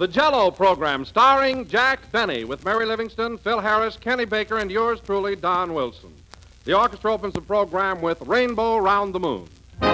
the Jell-O program, starring Jack Benny, with Mary Livingston, Phil Harris, Kenny Baker, and yours truly, Don Wilson. The orchestra opens the program with Rainbow Round the Moon.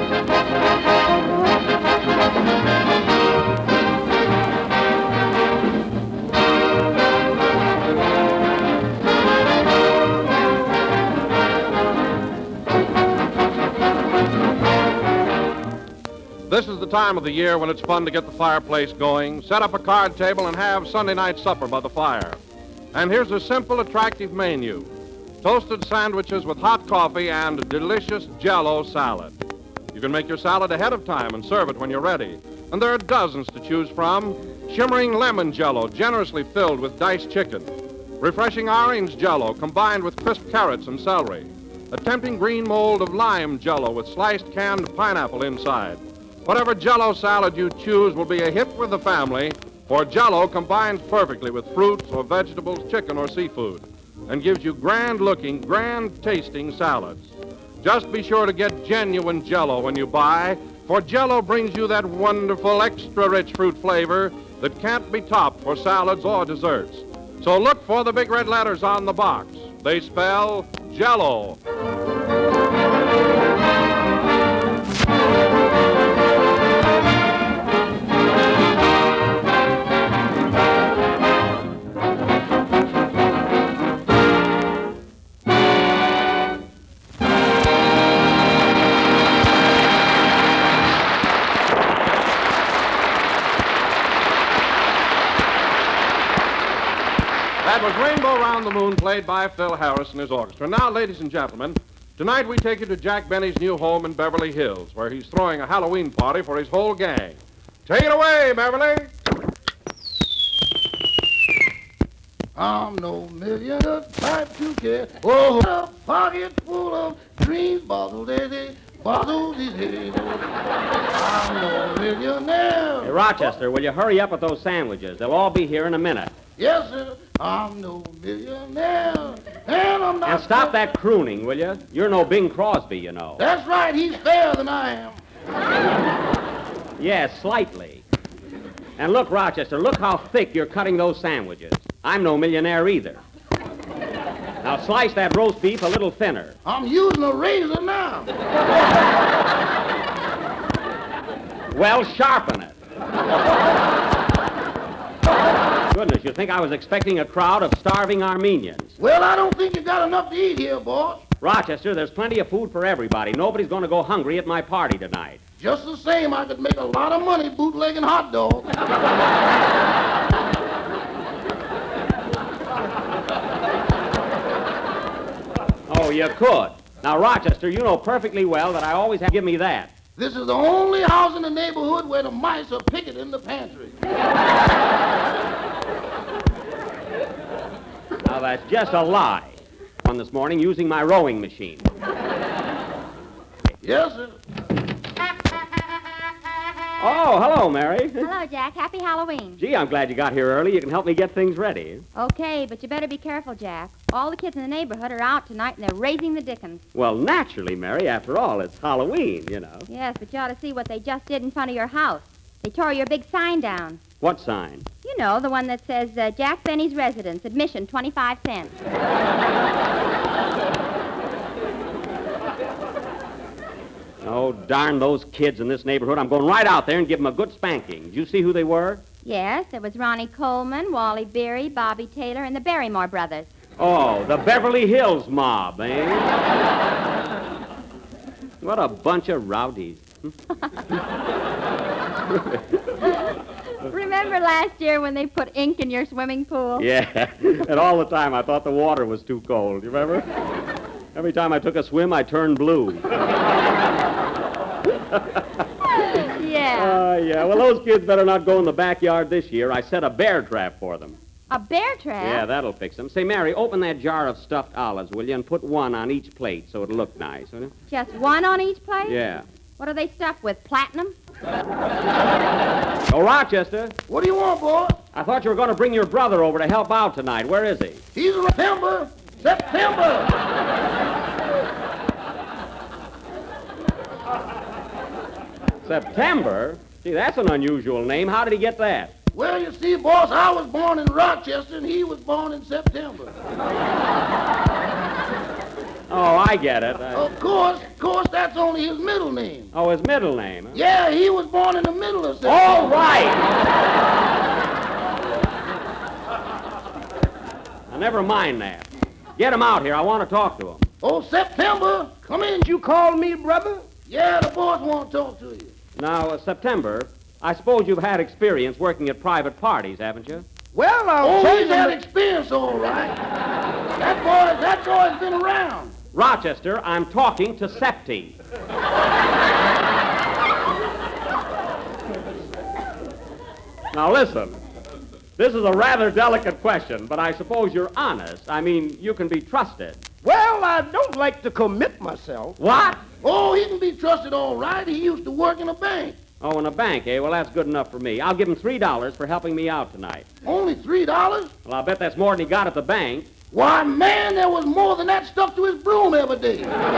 This is the time of the year when it's fun to get the fireplace going, set up a card table, and have Sunday night supper by the fire. And here's a simple, attractive menu. Toasted sandwiches with hot coffee and delicious Jell-O salad. You can make your salad ahead of time and serve it when you're ready. And there are dozens to choose from. Shimmering lemon Jell-O, generously filled with diced chicken. Refreshing orange Jell-O, combined with crisp carrots and celery. A tempting green mold of lime Jell-O with sliced canned pineapple inside. Whatever Jell-O salad you choose will be a hit with the family, for Jell-O combines perfectly with fruits or vegetables, chicken or seafood, and gives you grand-looking, grand-tasting salads. Just be sure to get genuine Jell-O when you buy, for Jell-O brings you that wonderful, extra-rich fruit flavor that can't be topped for salads or desserts. So look for the big red letters on the box. They spell Jell-O. That was Rainbow Round the Moon, played by Phil Harris and his orchestra. Now, ladies and gentlemen, tonight we take you to Jack Benny's new home in Beverly Hills, where he's throwing a Halloween party for his whole gang. Take it away, Beverly. I'm no millionaire type to care. Oh, a pocket full of dreams, bottle daddy, bottle daddy. I'm no millionaire. Hey, Rochester, will you hurry up with those sandwiches? They'll all be here in a minute. Yes, sir. I'm no millionaire. And I'm not... And stop that crooning, will you? You're no Bing Crosby, you know. That's right. He's fairer than I am. Yes, slightly. And look, Rochester, look how thick you're cutting those sandwiches. I'm no millionaire either. Now slice that roast beef a little thinner. I'm using a razor now. Well, sharpen it. Goodness, you'd think I was expecting a crowd of starving Armenians. Well, I don't think you got enough to eat here, boss. Rochester, there's plenty of food for everybody. Nobody's going to go hungry at my party tonight. Just the same, I could make a lot of money bootlegging hot dogs. Oh, you could. Now, Rochester, you know perfectly well that I always have to give me that. This is the only house in the neighborhood where the mice are picketing the pantry. Now, that's just a lie. One this morning using my rowing machine. Yes, sir. Oh, hello, Mary. Hello, Jack. Happy Halloween. Gee, I'm glad you got here early. You can help me get things ready. Okay, but you better be careful, Jack. All the kids in the neighborhood are out tonight, and they're raising the dickens. Well, naturally, Mary. After all, it's Halloween, you know. Yes, but you ought to see what they just did in front of your house. They tore your big sign down. What sign? You know, the one that says, Jack Benny's Residence, admission 25 cents. Oh, darn those kids in this neighborhood. I'm going right out there and give them a good spanking. Did you see who they were? Yes, there was Ronnie Coleman, Wally Beery, Bobby Taylor, and the Barrymore brothers. Oh, the Beverly Hills mob, eh? What a bunch of rowdies. Remember last year when they put ink in your swimming pool? Yeah, and all the time I thought the water was too cold. You remember? Every time I took a swim, I turned blue. Yeah. Yeah. Well, those kids better not go in the backyard this year. I set a bear trap for them. A bear trap? Yeah, that'll fix them. Say, Mary, open that jar of stuffed olives, will you, and put one on each plate so it'll look nice, will you? Just one on each plate? Yeah. What are they stuffed with, platinum? Oh, Rochester. What do you want, boy? I thought you were going to bring your brother over to help out tonight. Where is he? He's September. September. September? Gee, that's an unusual name. How did he get that? Well, you see, boss, I was born in Rochester, and he was born in September. Oh, I get it. Of course, that's only his middle name. Oh, his middle name. Huh? Yeah, he was born in the middle of September. All right. Now, never mind that. Get him out here. I want to talk to him. Oh, September, come in. You called me, brother? Yeah, the boss want to talk to you. Now, September, I suppose you've had experience working at private parties, haven't you? Well, he's had experience, all right. That boy's been around. Rochester, I'm talking to Septi. Now, listen. This is a rather delicate question, but I suppose you're honest. I mean, you can be trusted. Well, I don't like to commit myself. What? Oh, he can be trusted all right. He used to work in a bank. Oh, in a bank, eh? Well, that's good enough for me. I'll give him $3 for helping me out tonight. Only $3? Well, I'll bet that's more than he got at the bank. Why, man, there was more than that stuck to his broom every day.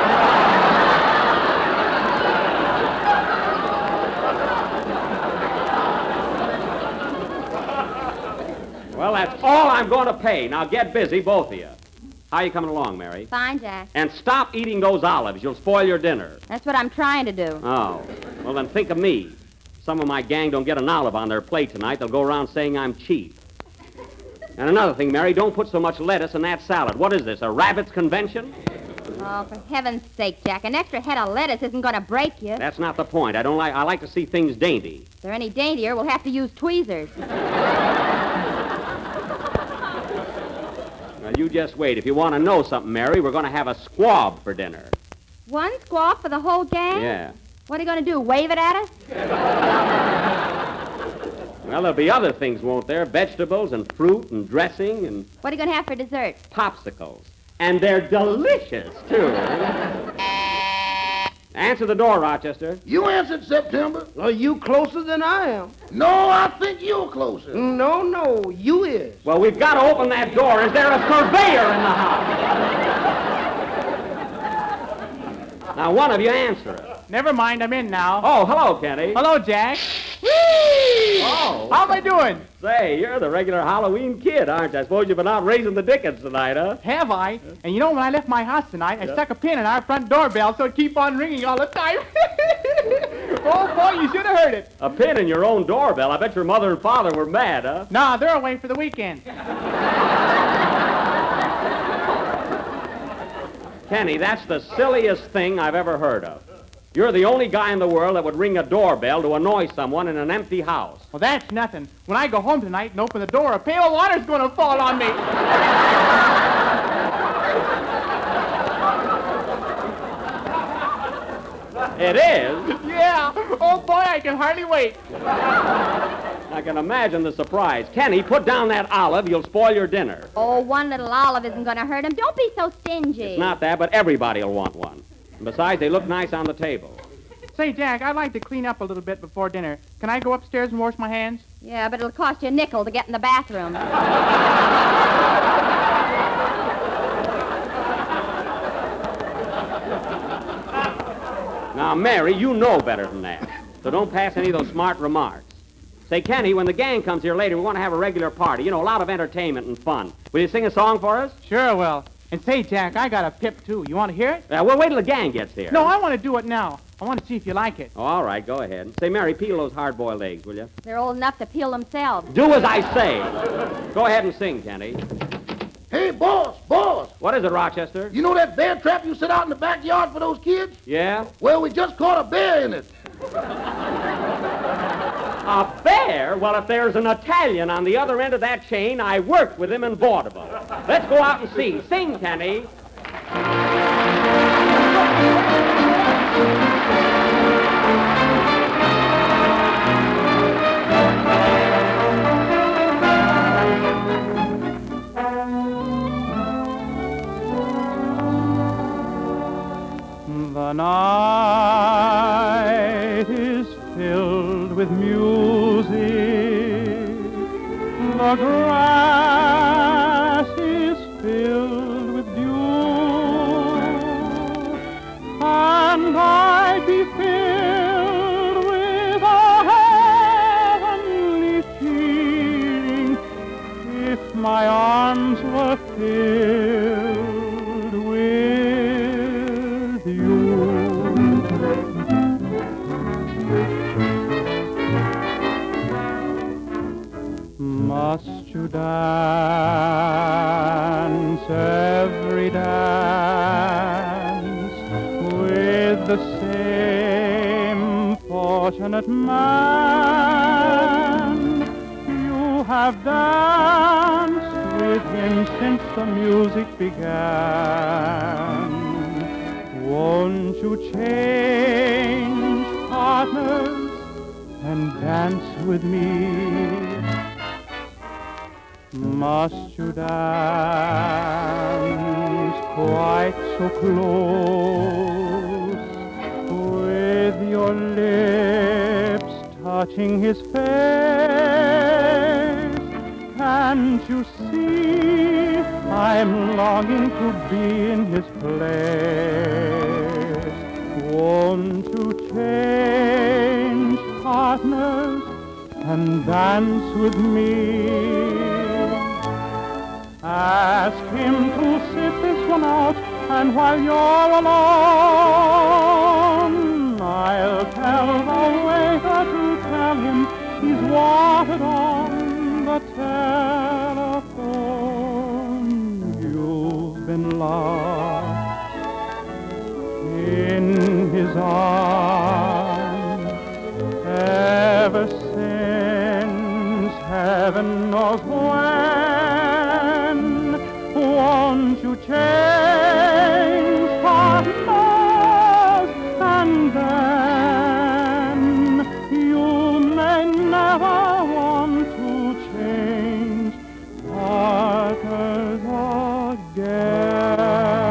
Well, that's all I'm going to pay. Now get busy, both of you. How you coming along, Mary? Fine, Jack. And stop eating those olives. You'll spoil your dinner. That's what I'm trying to do. Oh. Well, then think of me. Some of my gang don't get an olive on their plate tonight. They'll go around saying I'm cheap. And another thing, Mary, don't put so much lettuce in that salad. What is this, a rabbit's convention? Oh, for heaven's sake, Jack. An extra head of lettuce isn't going to break you. That's not the point. I like to see things dainty. If they're any daintier, we'll have to use tweezers. Now, you just wait. If you want to know something, Mary, we're going to have a squab for dinner. One squawk for the whole gang? Yeah. What are you going to do, wave it at us? Well, there'll be other things, won't there? Vegetables and fruit and dressing and What are you going to have for dessert? popsicles. And they're delicious, too. Answer the door, Rochester. You answered, September. Are you closer than I am? No, I think you're closer. No, you is. Well, we've got to open that door. Is there a surveyor in the house? Now, one of you answer it. Never mind, I'm in now. Oh, hello, Kenny. Hello, Jack. Oh. How am I doing? Say, you're the regular Halloween kid, aren't you? I suppose you've been out raising the dickens tonight, huh? Have I? And you know, when I left my house tonight, I stuck a pin in our front doorbell so it'd keep on ringing all the time. Oh, boy, you should have heard it. A pin in your own doorbell. I bet your mother and father were mad, huh? Nah, they're away for the weekend. Kenny, that's the silliest thing I've ever heard of. You're the only guy in the world that would ring a doorbell to annoy someone in an empty house. Well, that's nothing. When I go home tonight and open the door, a pail of water's going to fall on me. It is? Yeah. Oh, boy, I can hardly wait. I can imagine the surprise. Kenny, put down that olive. You'll spoil your dinner. Oh, one little olive isn't going to hurt him. Don't be so stingy. It's not that, but everybody will want one. And besides, they look nice on the table. Say, Jack, I'd like to clean up a little bit before dinner. Can I go upstairs and wash my hands? Yeah, but it'll cost you a nickel to get in the bathroom. Now, Mary, you know better than that. So don't pass any of those smart remarks. Say, Kenny, when the gang comes here later, we want to have a regular party. You know, a lot of entertainment and fun. Will you sing a song for us? Sure, well. And say, Jack, I got a pip, too. You want to hear it? We'll wait till the gang gets here. No, I want to do it now. I want to see if you like it. Oh, all right, go ahead. Say, Mary, peel those hard-boiled eggs, will you? They're old enough to peel themselves. Do as I say. Go ahead and sing, Kenny. Hey, boss. What is it, Rochester? You know that bear trap you set out in the backyard for those kids? Yeah? Well, we just caught a bear in it. A bear? Well, if there's an Italian on the other end of that chain, I worked with him in vaudeville. Let's go out and see. Sing, Kenny. The night is filled with music. The grass is filled with dew. And I'd be filled with a heavenly feeling Must you dance every dance with the same fortunate man? You have danced with him since the music began. Won't you change partners and dance with me? Must you dance quite so close, with your lips touching his face? Can't you see I'm longing to be in his place? Won't you change partners and dance with me? Ask him to sit this one out, and while you're alone, I'll tell the waiter to tell him he's wanted on the telephone. You've been lost in his arms ever since heaven knows when. Won't you change partners, and then you may never want to change partners again.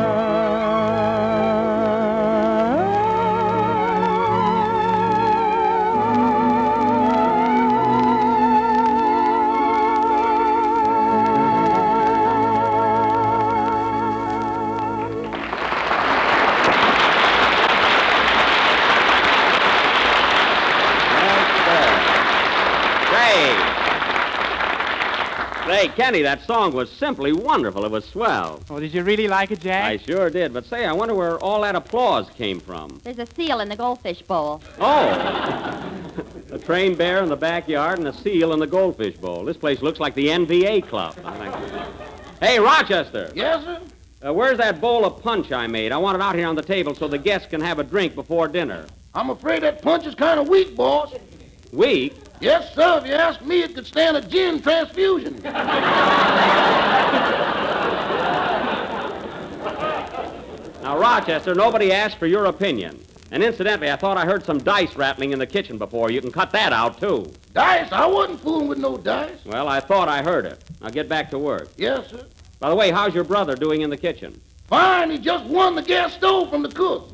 Say, Kenny, that song was simply wonderful. It was swell. Oh, did you really like it, Jack? I sure did. But say, I wonder where all that applause came from. There's a seal in the goldfish bowl. Oh! A trained bear in the backyard and a seal in the goldfish bowl. This place looks like the NVA club. Hey, Rochester. Yes, sir? Where's that bowl of punch I made? I want it out here on the table so the guests can have a drink before dinner. I'm afraid that punch is kind of weak, boss. Weak? Yes, sir. If you ask me, it could stand a gin transfusion. Now, Rochester, nobody asked for your opinion. And incidentally, I thought I heard some dice rattling in the kitchen before. You can cut that out, too. Dice? I wasn't fooling with no dice. Well, I thought I heard it. Now get back to work. Yes, sir. By the way, how's your brother doing in the kitchen? Fine. He just won the gas stove from the cook.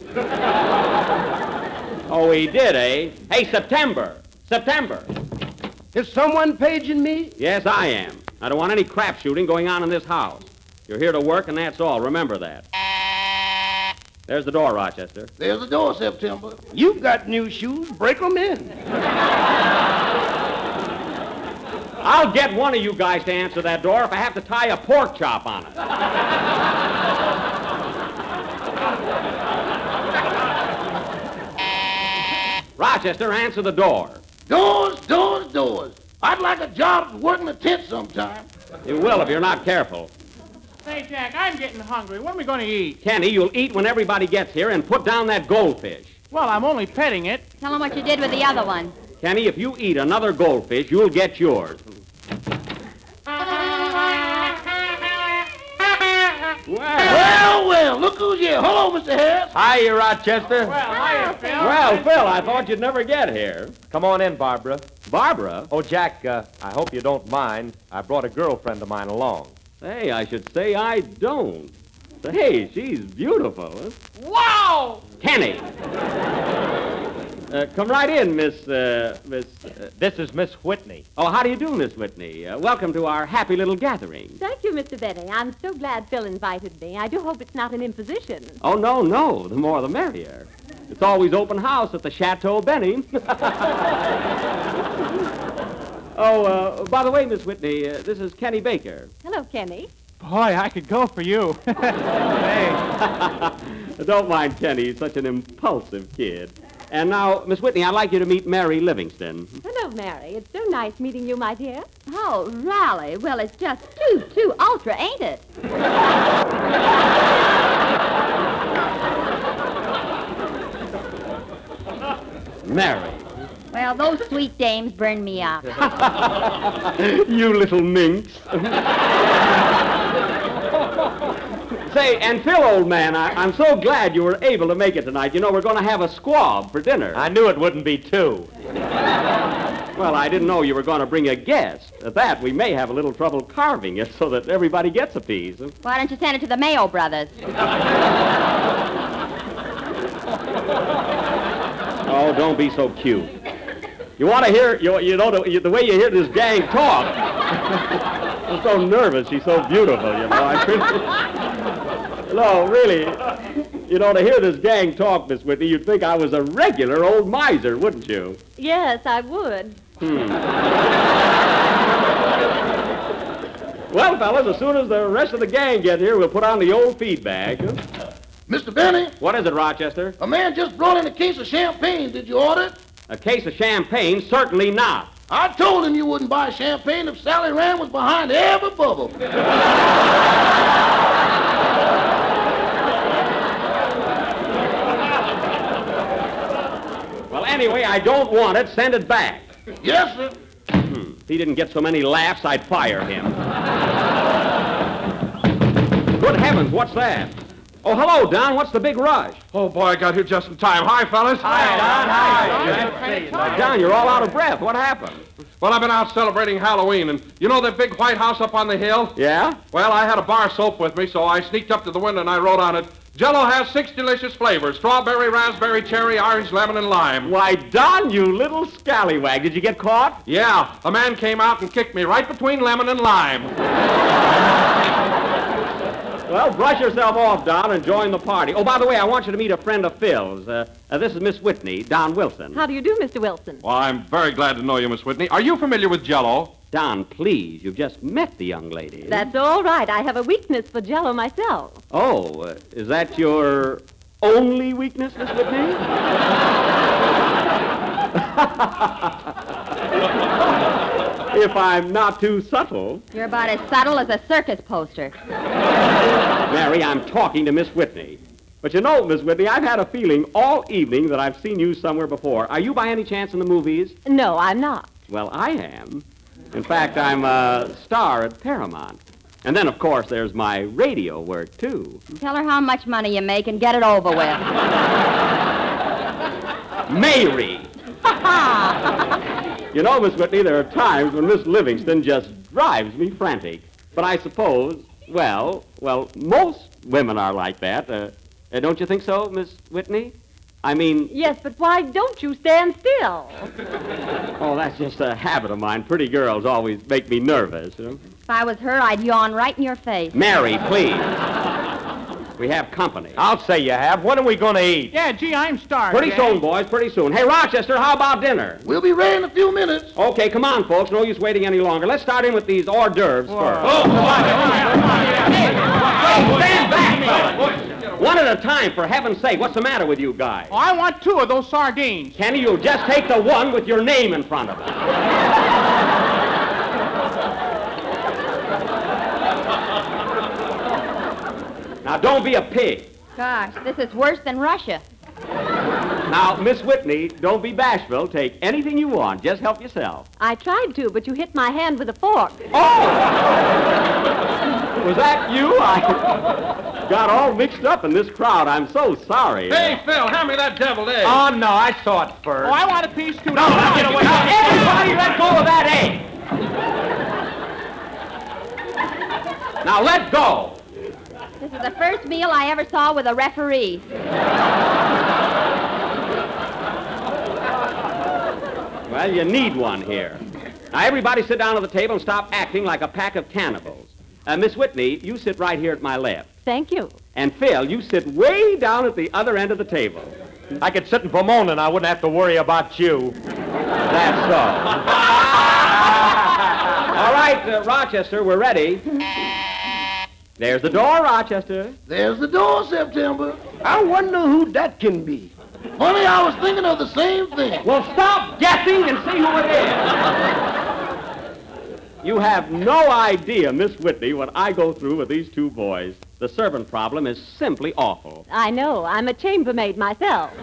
Oh, he did, eh? Hey, September. September. Is someone paging me? Yes, I am. I don't want any crap shooting going on in this house. You're here to work, and that's all. Remember that. There's the door, Rochester. There's the door, September. You've got new shoes. Break them in. I'll get one of you guys to answer that door if I have to tie a pork chop on it. Rochester, answer the door. Doors, doors, doors. I'd like a job working a tent sometime. You will if you're not careful. Say, Jack, I'm getting hungry. What are we going to eat? Kenny, you'll eat when everybody gets here and put down that goldfish. Well, I'm only petting it. Tell him what you did with the other one. Kenny, if you eat another goldfish, you'll get yours. Well, look who's here. Hello, Mr. Harris. Hi, Rochester. Well, hiya, Phil. Well, Phil, I thought you'd never get here. Come on in, Barbara. Barbara? Oh, Jack, I hope you don't mind. I brought a girlfriend of mine along. Hey, I should say I don't. Hey, she's beautiful. Huh? Wow! Kenny! Come right in, Miss. This is Miss Whitney. Oh, how do you do, Miss Whitney? Welcome to our happy little gathering. Thank you, Mr. Benny. I'm so glad Phil invited me. I do hope it's not an imposition. Oh, no. The more the merrier. It's always open house at the Chateau Benny. Oh, by the way, Miss Whitney, this is Kenny Baker. Hello, Kenny. Boy, I could go for you. Hey. Don't mind Kenny. He's such an impulsive kid. And now, Miss Whitney, I'd like you to meet Mary Livingston. Hello, Mary. It's so nice meeting you, my dear. Oh, Raleigh. Well, it's just too ultra, ain't it? Mary. Well, those sweet dames burn me out. You little minx. Say, and Phil, old man, I'm so glad you were able to make it tonight. You know, we're going to have a squab for dinner. I knew it wouldn't be two. Well, I didn't know you were going to bring a guest. At that, we may have a little trouble carving it so that everybody gets a piece. Why don't you send it to the Mayo brothers? Oh, don't be so cute. You want to hear, you know, the way you hear this gang talk. I'm so nervous. She's so beautiful, you know. No, really. You know, to hear this gang talk, Miss Whitney, you'd think I was a regular old miser, wouldn't you? Yes, I would. Well, fellas, as soon as the rest of the gang get here, we'll put on the old feed bag. Mr. Benny, What is it, Rochester? a man just brought in a case of champagne. Did you order it? A case of champagne? Certainly not. I told him you wouldn't buy champagne if Sally Rand was behind every bubble. Well, anyway, I don't want it. Send it back. Yes, sir. If he didn't get so many laughs, I'd fire him. Good heavens, what's that? Oh, hello, Don. What's the big rush? Oh, boy, I got here just in time. Hi, fellas. Don, you're all out of breath. What happened? Well, I've been out celebrating Halloween, and you know that big white house up on the hill? Yeah? Well, I had a bar soap with me, so I sneaked up to the window and I wrote on it, Jell-O has 6 delicious flavors, strawberry, raspberry, cherry, orange, lemon, and lime. Why, Don, you little scallywag. Did you get caught? Yeah, a man came out and kicked me right between lemon and lime. Well, brush yourself off, Don, and join the party. Oh, by the way, I want you to meet a friend of Phil's. This is Miss Whitney, Don Wilson. How do you do, Mr. Wilson? Well, I'm very glad to know you, Miss Whitney. Are you familiar with Jell-O? Don, please, you've just met the young lady. That's all right. I have a weakness for Jell-O myself. Oh, is that your only weakness, Miss Whitney? If I'm not too subtle. You're about as subtle as a circus poster. Mary, I'm talking to Miss Whitney. But you know, Miss Whitney, I've had a feeling all evening that I've seen you somewhere before. Are you by any chance in the movies? No, I'm not. Well, I am. In fact, I'm a star at Paramount. And then, of course, there's my radio work, too. Tell her how much money you make and get it over with. Mary! You know, Miss Whitney, there are times when Miss Livingston just drives me frantic. But I suppose, well, most women are like that. Don't you think so, Miss Whitney? I mean... Yes, but why don't you stand still? Oh, that's just a habit of mine. Pretty girls always make me nervous. You know? If I was her, I'd yawn right in your face. Mary, please. We have company. I'll say you have. When are we going to eat? Yeah, gee, I'm starved. Pretty soon, boys, pretty soon. Hey, Rochester, how about dinner? We'll be ready in a few minutes. Okay, come on, folks. No use waiting any longer. Let's start in with these hors d'oeuvres first. Oh, come on. Stand back, fellas. One at a time, for heaven's sake. What's the matter with you guys? Oh, I want 2 of those sardines. Kenny, you'll just take the one with your name in front of it. Now, don't be a pig. Gosh, this is worse than Russia. Now, Miss Whitney, don't be bashful. Take anything you want. Just help yourself. I tried to, but you hit my hand with a fork. Oh! Was that you? I got all mixed up in this crowd. I'm so sorry. Hey, Phil, hand me that deviled egg. Oh, no, I saw it first. Oh, I want a piece, too. No, get away. Now, everybody let go of that egg. Now, let go. This is the first meal I ever saw with a referee. Well, you need one here. Now, everybody sit down at the table and stop acting like a pack of cannibals. Miss Whitney, you sit right here at my left. Thank you. And Phil, you sit way down at the other end of the table. I could sit in Pomona and I wouldn't have to worry about you. That's so. All right, Rochester, we're ready. There's the door, Rochester. There's the door, September. I wonder who that can be. Funny, I was thinking of the same thing. Well, stop guessing and see who it is. You have no idea, Miss Whitney, what I go through with these two boys. The servant problem is simply awful. I know. I'm a chambermaid myself.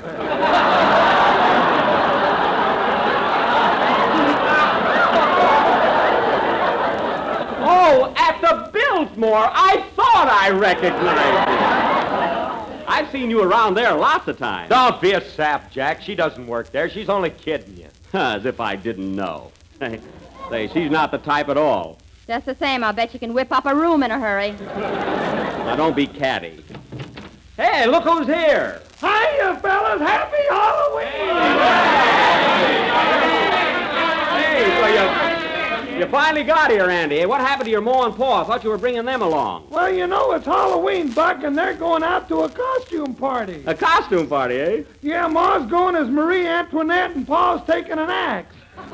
Oh, at the Biltmore. I thought I recognized you. I've seen you around there lots of times. Don't be a sap, Jack. She doesn't work there. She's only kidding you. As if I didn't know. Say, she's not the type at all. Just the same, I'll bet you can whip up a room in a hurry. Now, don't be catty. Hey, look who's here. Hiya, fellas. Happy Halloween! Hey, so you finally got here, Andy. What happened to your ma and pa? I thought you were bringing them along. Well, you know, it's Halloween, Buck, and they're going out to a costume party. A costume party, eh? Yeah, Ma's going as Marie Antoinette, and Pa's taking an axe.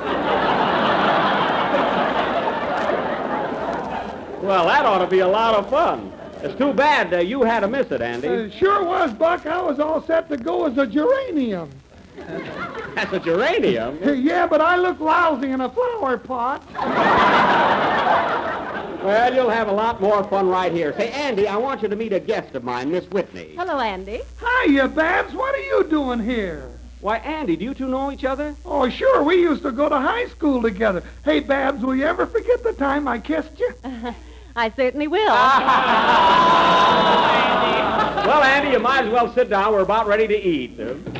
Well, that ought to be a lot of fun. It's too bad you had to miss it, Andy. It sure was, Buck. I was all set to go as a geranium. That's a geranium. Yeah, but I look lousy in a flower pot. Well, you'll have a lot more fun right here. Say, Andy, I want you to meet a guest of mine, Miss Whitney. Hello, Andy. Hiya, Babs. What are you doing here? Why, Andy, do you two know each other? Oh, sure. We used to go to high school together. Hey, Babs, will you ever forget the time I kissed you? I certainly will. Well, Andy, you might as well sit down. We're about ready to eat.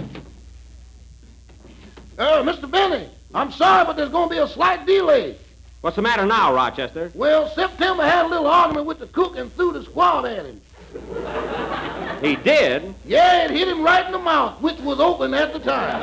Mr. Benny, I'm sorry, but there's going to be a slight delay. What's the matter now, Rochester? Well, September had a little argument with the cook and threw the squad at him. He did? Yeah, it hit him right in the mouth, which was open at the time.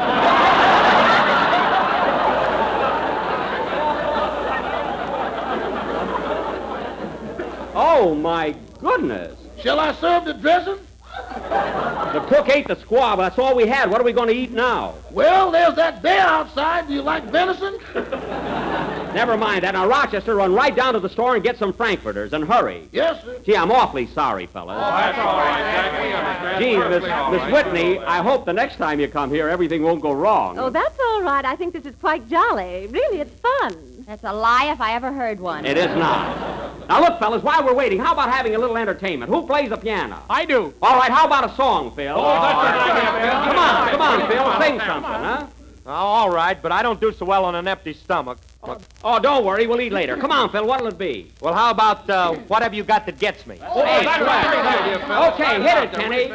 Oh, my goodness. Shall I serve the dressing? The cook ate the squab. That's all we had. What are we going to eat now? Well, there's that bear outside. Do you like venison? Never mind that. Now, Rochester, run right down to the store and get some frankfurters, and hurry. Yes, sir. Gee, I'm awfully sorry, fellas. That's all right, Jack. We understand. Gee, Perfectly all Miss right. Whitney, I hope the next time you come here, everything won't go wrong. Oh, that's all right. I think this is quite jolly. Really, it's fun. That's a lie if I ever heard one. It is not. Now, look, fellas, while we're waiting, how about having a little entertainment? Who plays the piano? I do. All right, how about a song, Phil? Oh, that's a good idea, Phil. Come on, Phil, sing something, huh? Oh, all right, but I don't do so well on an empty stomach. Oh, don't worry, we'll eat later. Come on, Phil, what'll it be? Well, how about What Have You Got That Gets Me? Oh, that's right. Very good idea, Phil. Okay, hit it, Kenny.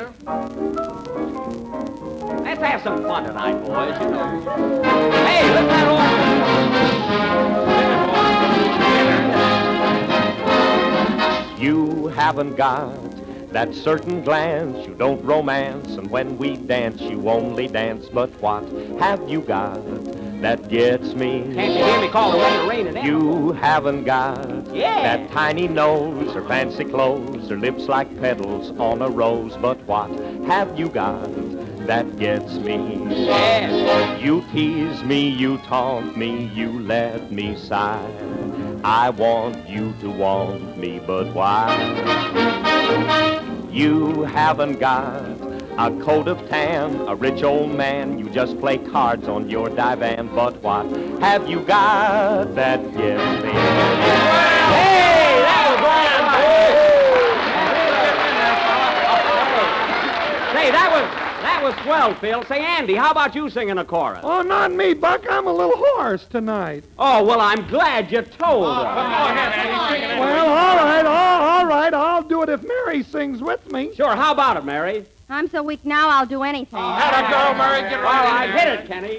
Let's have some fun tonight, boys. You know. Hey, let's have all. You haven't got that certain glance, you don't romance, and when we dance, you only dance. But what have you got that gets me? Can't you hear me call the rain and You haven't got Yeah. that tiny nose or fancy clothes or lips like petals on a rose. But what have you got that gets me? Yeah. You tease me, you taunt me, you let me sigh. I want you to want me, but why? You haven't got a coat of tan, a rich old man. You just play cards on your divan. But what have you got that gets me? Hey, that was all right. Say, that was swell, Phil. Say, Andy, how about you singing a chorus? Oh, not me, Buck. I'm a little hoarse tonight. Oh, well, I'm glad you told us. Go ahead, Andy. Sing it. Well, all right. I'll do it if Mary sings with me. Sure, how about it, Mary? I'm so weak now I'll do anything. Atta girl, Mary. Get All right right, in hit there. it, Kenny.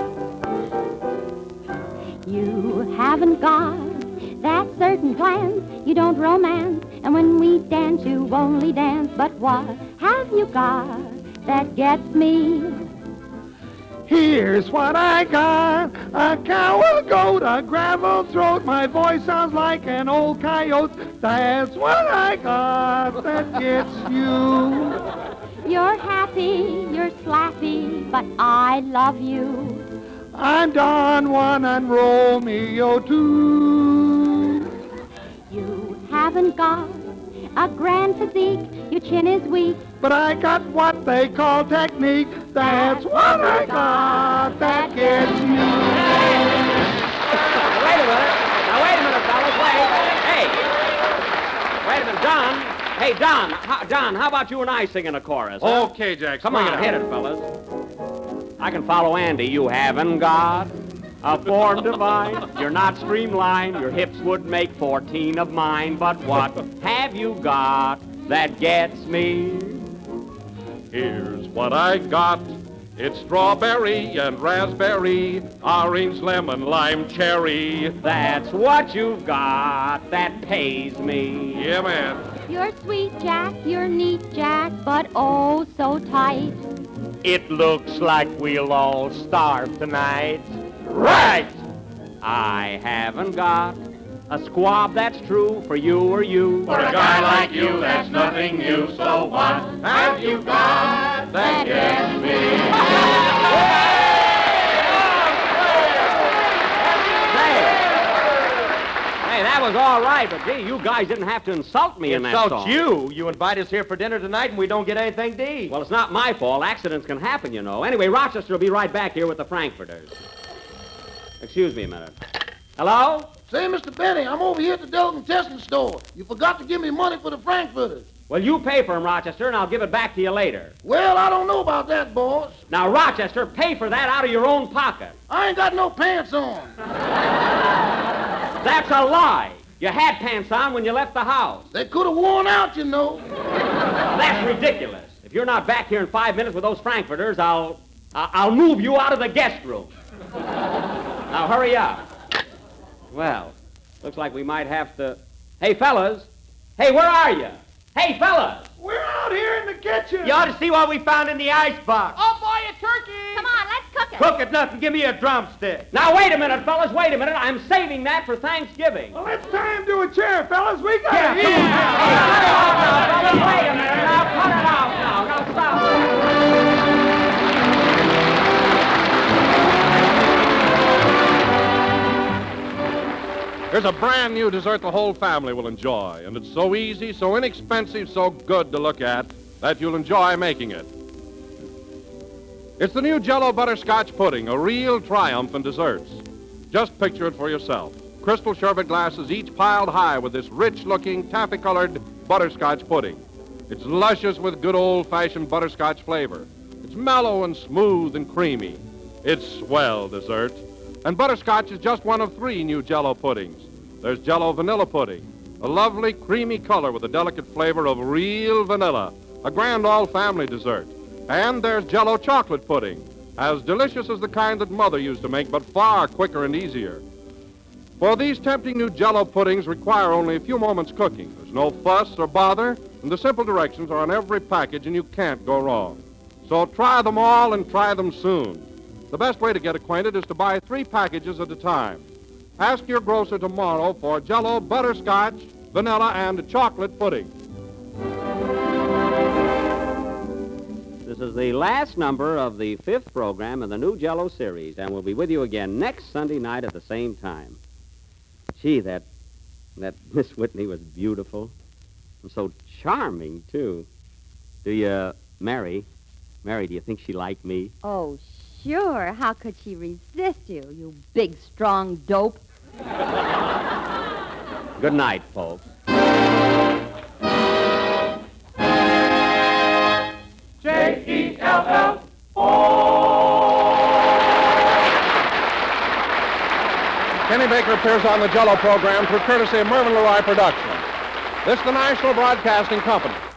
You haven't got that certain glance, you don't romance, and when we dance, you only dance. But what have you got that gets me? Here's what I got, a cow, a goat, a gravel throat. My voice sounds like an old coyote. That's what I got that gets you. You're happy, you're slappy, but I love you. I'm Don Juan and Romeo too. You haven't got a grand physique. Your chin is weak. But I got what they call technique. That's what I got that gets me. Wait a minute. Now, wait a minute, fellas. Wait. Hey. Wait a minute, Don. Hey, Don, how about you and I singing a chorus? Huh? Okay, Jack. Come on, hit it, fellas. I can follow Andy. You haven't got a form divine. You're not streamlined. Your hips would make 14 of mine. But what have you got that gets me? Here's what I got. It's strawberry and raspberry, orange, lemon, lime, cherry. That's what you've got that pays me. Yeah, man. You're sweet, Jack. You're neat, Jack. But oh, so tight. It looks like we'll all starve tonight. Right! I haven't got a squab that's true for you or you. For a guy like you, that's nothing new. So what have you got that gets me? Hey, that was all right, but gee, you guys didn't have to insult me in that song. Insult you? You invite us here for dinner tonight and we don't get anything to eat. Well, it's not my fault. Accidents can happen, you know. Anyway, Rochester will be right back here with the Frankfurters. Excuse me a minute. Hello? Say, Mr. Benny, I'm over here at the delicatessen store. You forgot to give me money for the Frankfurters. Well, you pay for them, Rochester, and I'll give it back to you later. Well, I don't know about that, boss. Now, Rochester, pay for that out of your own pocket. I ain't got no pants on. That's a lie. You had pants on when you left the house. They could have worn out, you know. That's ridiculous. If you're not back here in 5 minutes with those Frankfurters, I'll move you out of the guest room. Now, hurry up. Well, looks like we might have to... Hey, fellas. Hey, where are you? Hey, fellas. We're out here in the kitchen. You ought to see what we found in the icebox. Oh, boy, a turkey! Come on, let's cook it. Cook it nothing. Give me a drumstick. Now, wait a minute, fellas. Wait a minute. I'm saving that for Thanksgiving. Well, it's time to a chair, fellas. We got to eat. Cut it off now, fellas. Wait a minute. Now, cut it off now. Now, stop. Here's a brand new dessert the whole family will enjoy, and it's so easy, so inexpensive, so good to look at that you'll enjoy making it. It's the new Jell-O Butterscotch Pudding, a real triumph in desserts. Just picture it for yourself. Crystal sherbet glasses each piled high with this rich-looking, taffy-colored butterscotch pudding. It's luscious with good old-fashioned butterscotch flavor. It's mellow and smooth and creamy. It's swell dessert. And butterscotch is just one of 3 new Jell-O puddings. There's Jell-O Vanilla Pudding, a lovely creamy color with a delicate flavor of real vanilla, a grand all-family dessert. And there's Jell-O Chocolate Pudding, as delicious as the kind that Mother used to make, but far quicker and easier. For these tempting new Jell-O puddings require only a few moments cooking. There's no fuss or bother, and the simple directions are on every package, and you can't go wrong. So try them all and try them soon. The best way to get acquainted is to buy 3 packages at a time. Ask your grocer tomorrow for Jell-O Butterscotch, Vanilla, and Chocolate Pudding. This is the last number of the 5th program in the new Jell-O series, and we'll be with you again next Sunday night at the same time. Gee, that Miss Whitney was beautiful and so charming, too. Mary, do you think she liked me? Oh, sure. How could she resist you, you big, strong dope? Good night, folks. Kenny Baker appears on the Jell-O program through courtesy of Mervyn LeRoy Productions. This is the National Broadcasting Company.